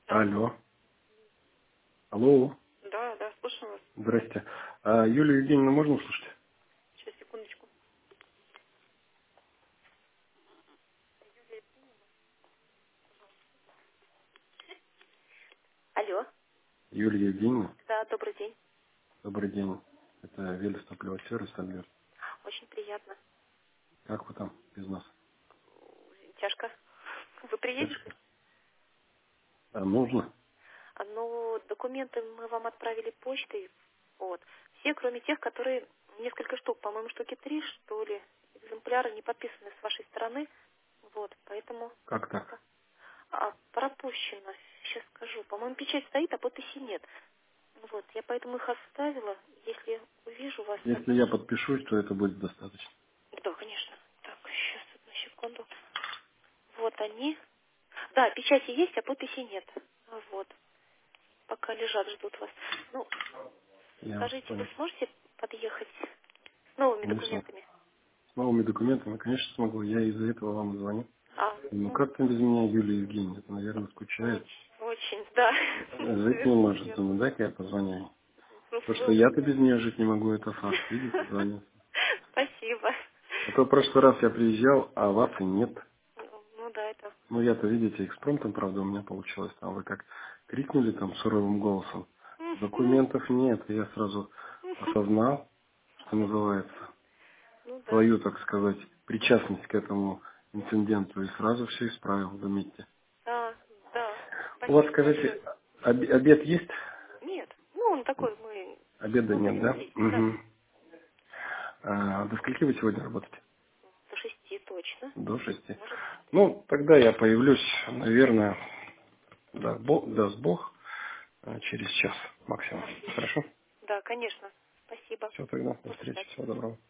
Да, Алло. Алло. да, да, слушаю вас. Здрасте. Юлию Евгеньевну можно услышать? Сейчас, секундочку. Алло. Юлия Евгеньевна, Да, добрый день. добрый день. Это Велес топливо сервис, Альберт. Очень приятно. Как вы там без нас? Тяжко. Вы приедете? Тяжко. Нужно? Ну, документы мы вам отправили почтой. Вот. Все, кроме тех, которые несколько штук, по-моему, штуки 3, что ли, экземпляры не подписаны с вашей стороны. Вот, поэтому Как так? пока пропущено. Сейчас скажу. По-моему, печать стоит, а подписи нет. Вот, я поэтому их оставила. Если увижу вас, Если я подпишусь, то это будет достаточно. да, конечно. Так, сейчас, одну секунду. Вот они. Да, печати есть, а подписи нет. Вот. Пока лежат, ждут вас. Ну, Я вас скажите, вы понял. сможете подъехать с новыми Конечно. документами? С новыми документами, конечно, смогу. Я из-за этого вам звоню. Ну Ну, как там без меня Юлия Евгеньевна? Это, наверное, скучает. очень, очень, да. Жить не Совершенно может. верно. Думаю, дай-ка я позвоню. Ну, То, что вы я-то очень. без нее жить не могу, это факт. Видите, звоню. Спасибо. А то в прошлый раз я приезжал, а вас и нет. Ну да, это. Ну, я-то, видите, экспромтом, правда, у меня получилось. Там вы как крикнули там суровым голосом. Документов нет. И я сразу осознал, что называется, Ну да. свою, так сказать, причастность к этому инциденту. И сразу все исправил, заметьте. Да, да. У вас, Спасибо большое. скажите, обед есть? Нет. Ну, он такой, мы Обеда ну, нет, да? приблизительно, да. Угу. До скольки вы сегодня работаете? До 6 точно. До 6. Может. Ну, тогда я появлюсь, наверное, даст Бог, через час максимум. Отлично. Хорошо? Да, конечно. Спасибо. Все, тогда до Буду встречи. ждать. Всего доброго.